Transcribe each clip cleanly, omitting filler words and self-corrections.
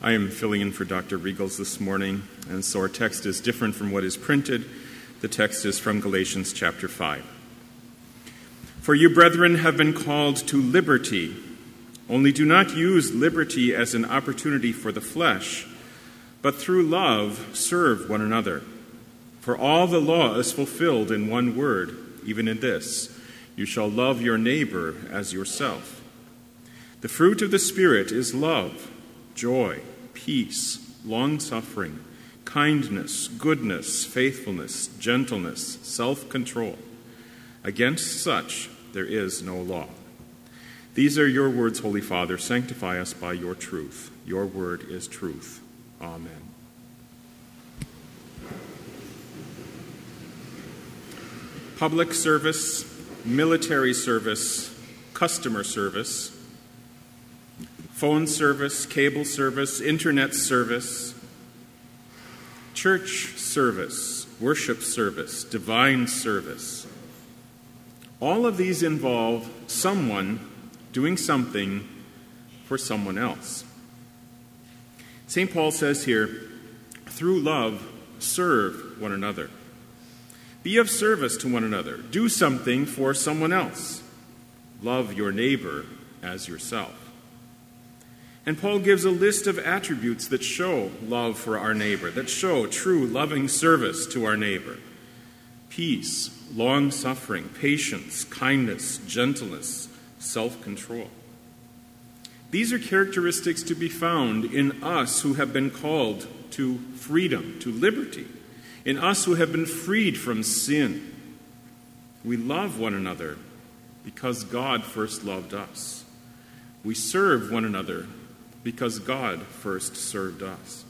I am filling in for Dr. Regals this morning, and so our text is different from what is printed. The text is from Galatians chapter 5. For you, brethren, have been called to liberty. Only do not use liberty as an opportunity for the flesh, but through love serve one another. For all the law is fulfilled in one word, even in this: you shall love your neighbor as yourself. The fruit of the Spirit is love, joy, peace, long-suffering, kindness, goodness, faithfulness, gentleness, self-control. Against such there is no law. These are your words, Holy Father. Sanctify us by your truth. Your word is truth. Amen. Public service, military service, customer service, phone service, cable service, internet service, church service, worship service, divine service. All of these involve someone doing something for someone else. St. Paul says here, through love, serve one another. Be of service to one another. Do something for someone else. Love your neighbor as yourself. And Paul gives a list of attributes that show love for our neighbor, that show true loving service to our neighbor. Peace, long-suffering, patience, kindness, gentleness, self-control. These are characteristics to be found in us who have been called to freedom, to liberty, in us who have been freed from sin. We love one another because God first loved us. We serve one another because God first served us.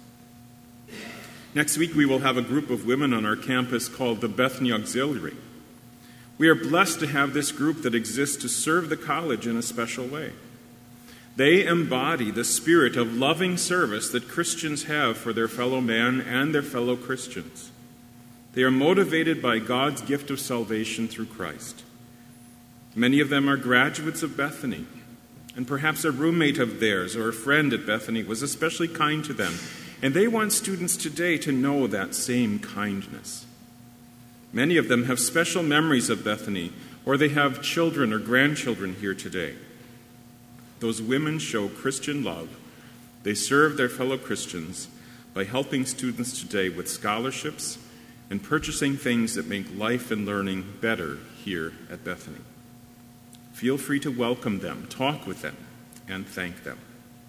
Next week, we will have a group of women on our campus called the Bethany Auxiliary. We are blessed to have this group that exists to serve the college in a special way. They embody the spirit of loving service that Christians have for their fellow man and their fellow Christians. They are motivated by God's gift of salvation through Christ. Many of them are graduates of Bethany, and perhaps a roommate of theirs or a friend at Bethany was especially kind to them, and they want students today to know that same kindness. Many of them have special memories of Bethany, or they have children or grandchildren here today. Those women show Christian love. They serve their fellow Christians by helping students today with scholarships and purchasing things that make life and learning better here at Bethany. Feel free to welcome them, talk with them, and thank them.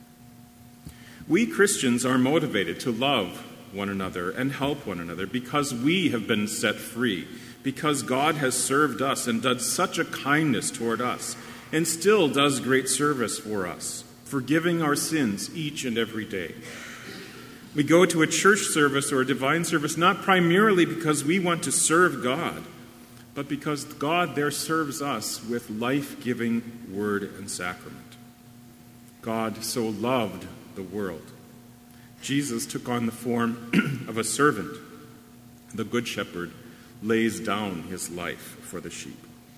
We Christians are motivated to love one another and help one another because we have been set free, because God has served us and done such a kindness toward us, and still does great service for us, forgiving our sins each and every day. We go to a church service or a divine service not primarily because we want to serve God, but because God there serves us with life-giving word and sacrament. God so loved the world. Jesus took on the form of a servant. The Good Shepherd lays down his life for the sheep.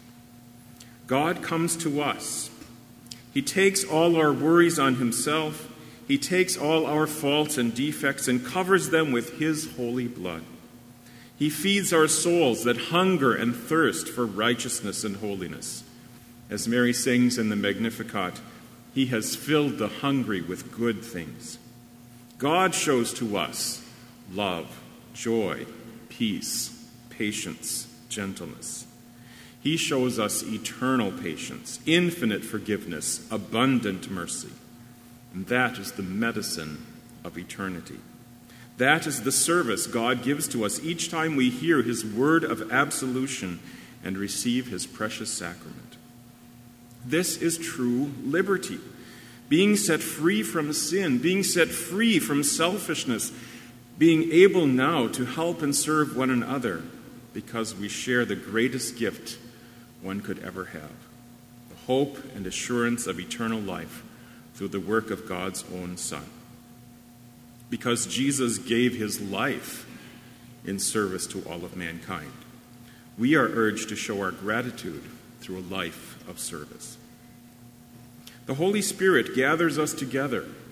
God comes to us. He takes all our worries on himself. He takes all our faults and defects and covers them with his holy blood. He feeds our souls that hunger and thirst for righteousness and holiness. As Mary sings in the Magnificat, he has filled the hungry with good things. God shows to us love, joy, peace, patience, gentleness. He shows us eternal patience, infinite forgiveness, abundant mercy. And that is the medicine of eternity. That is the service God gives to us each time we hear his word of absolution and receive his precious sacrament. This is true liberty, being set free from sin, being set free from selfishness, being able now to help and serve one another because we share the greatest gift one could ever have, the hope and assurance of eternal life through the work of God's own Son. Because Jesus gave his life in service to all of mankind, we are urged to show our gratitude through a life of service. The Holy Spirit gathers us together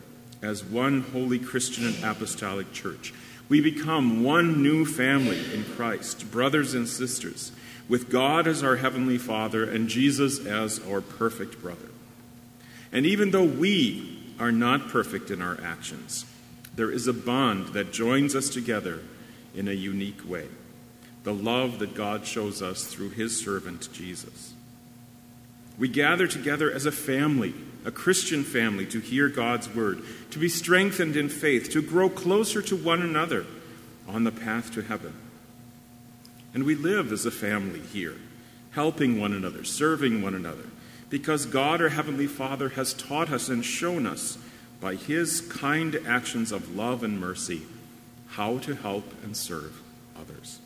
as one holy Christian and apostolic church. We become one new family in Christ, brothers and sisters, with God as our heavenly Father and Jesus as our perfect brother. And even though we are not perfect in our actions, there is a bond that joins us together in a unique way, the love that God shows us through his servant Jesus. We gather together as a family, a Christian family, to hear God's word, to be strengthened in faith, to grow closer to one another on the path to heaven. And we live as a family here, helping one another, serving one another, because God, our Heavenly Father, has taught us and shown us by his kind actions of love and mercy how to help and serve others.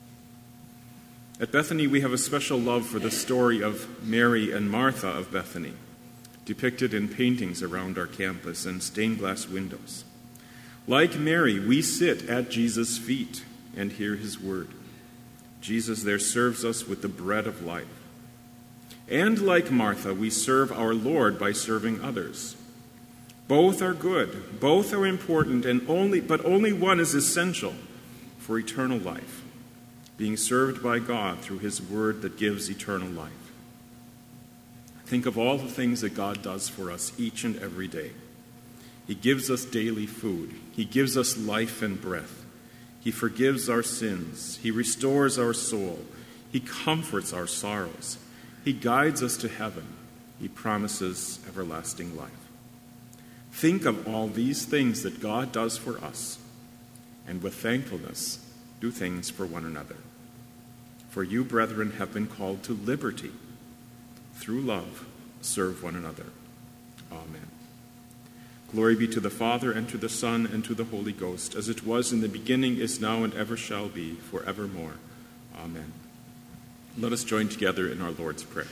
At Bethany, we have a special love for the story of Mary and Martha of Bethany, depicted in paintings around our campus and stained glass windows. Like Mary, we sit at Jesus' feet and hear his word. Jesus there serves us with the bread of life. And like Martha, we serve our Lord by serving others. Both are good, both are important, but only one is essential for eternal life, being served by God through his word that gives eternal life. Think of all the things that God does for us each and every day. He gives us daily food. He gives us life and breath. He forgives our sins. He restores our soul. He comforts our sorrows. He guides us to heaven. He promises everlasting life. Think of all these things that God does for us, and with thankfulness, do things for one another. For you, brethren, have been called to liberty. Through love, serve one another. Amen. Glory be to the Father, and to the Son, and to the Holy Ghost, as it was in the beginning, is now, and ever shall be, forevermore. Amen. Let us join together in our Lord's Prayer.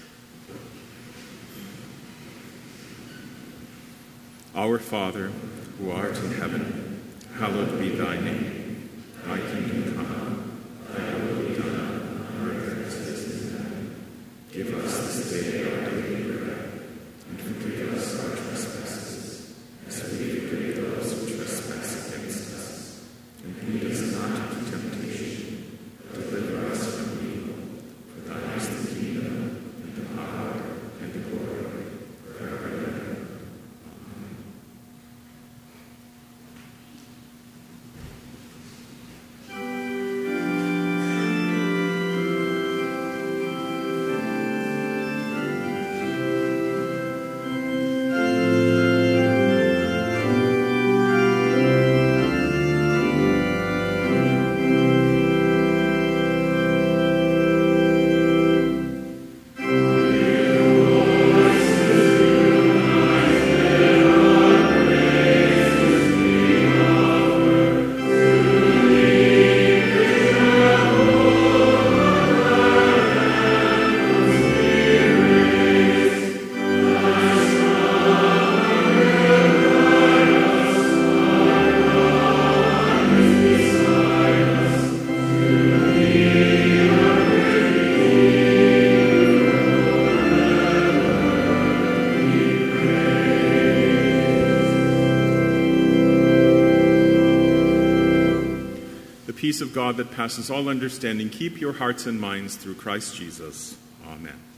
Our Father, who art in heaven, hallowed be thy name. Thy kingdom come, thy will be done on earth as it is in heaven. Give us this day our daily bread, and forgive us our trespasses, as we forgive those who trespass against us. And lead us not into temptation, but deliver us from evil. For thine is the kingdom, and the power, and the glory, forever and ever. Peace of God that passes all understanding, keep your hearts and minds through Christ Jesus. Amen.